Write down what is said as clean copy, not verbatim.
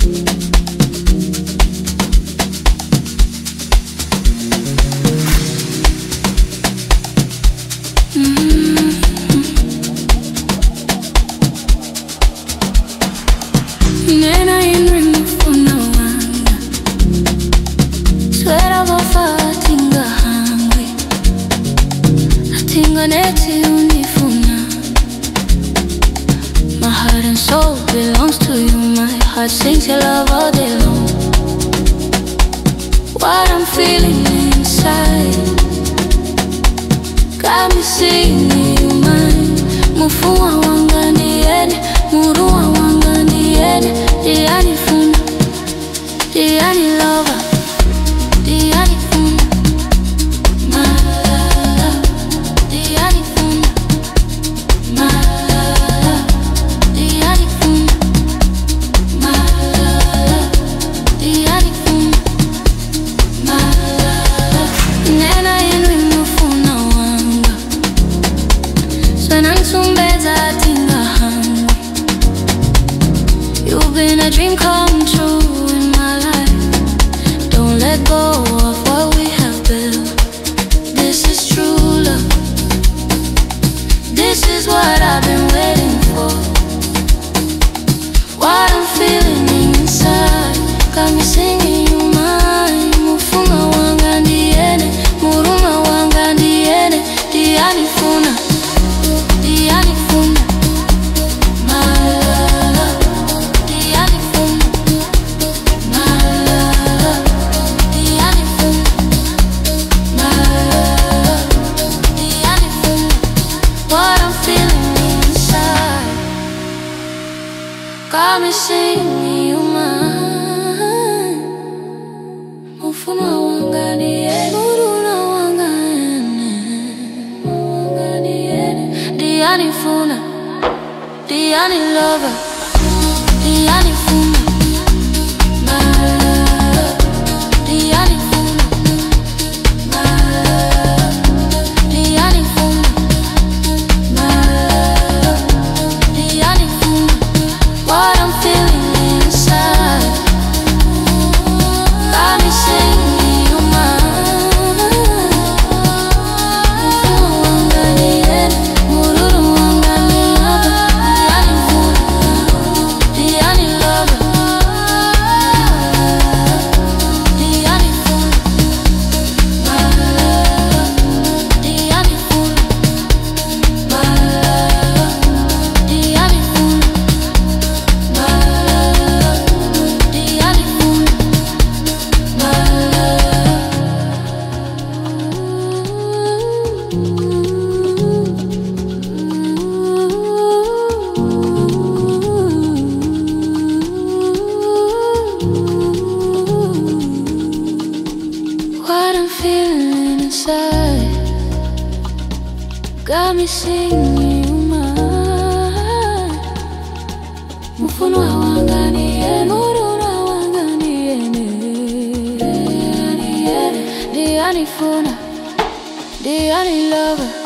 Nena yenringifuna wanga swera bafatinga hangwe atinga neti unifuna. My heart and soul belongs to you. My heart sings your love all day long. What I'm feeling inside got me singing you mine. Mufuwa wanga niene, muruwa wanga niene. Diani funa, Diani lover, Diani funa. My love, Diani funa. My love, Diani funa. My love, Diani funa. My love. Nena yenwi mufuna wanga swanansumbeza tinga hangwe. You've been a dream come true in my life. Don't let go of what we have built. This is true love. This is what I've been waiting for. What I'm feeling inside got me singing you mine. Mufunga wanga ndiene, muruma wanga ndiene. Diani funa, Diani funa. My love, Diani funa. My love, Diani funa. My love, Diani funa. What I'm feeling inside got me singing you mine. Mufuna wanga ndiene, muruna wanga ndiene. Diani funa, Diani lover, Diani funa. My love, Diani funa. My love, Diani funa. My love, Diani funa. What I'm feeling inside got me singing you mine. Mufunga wanga ndiene, mururu wanga ndiene. Diani lover, Diani funa. My love, Diani funa. My love, Diani funa. My love, Diani funa. My what I'm feeling inside got me singing you mine. Mufunwa wanga ndiene, muruna wanga ndiene. Diani funa, Diani lover.